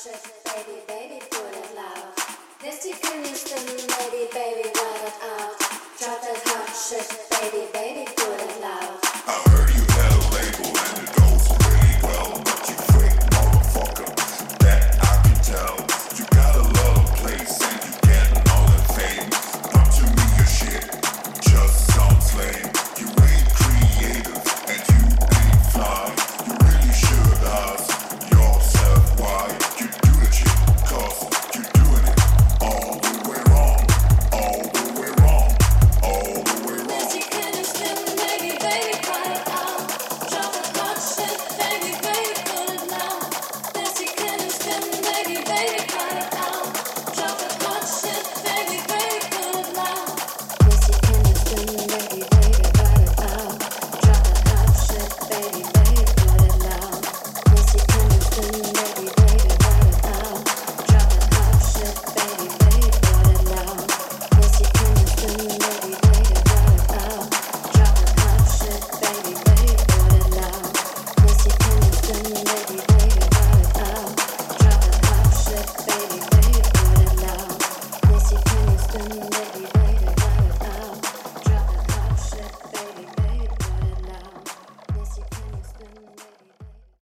shit, baby, baby, put it loud. Nasty Kingston, baby, baby, let it out. Drop that hot shit, baby, baby.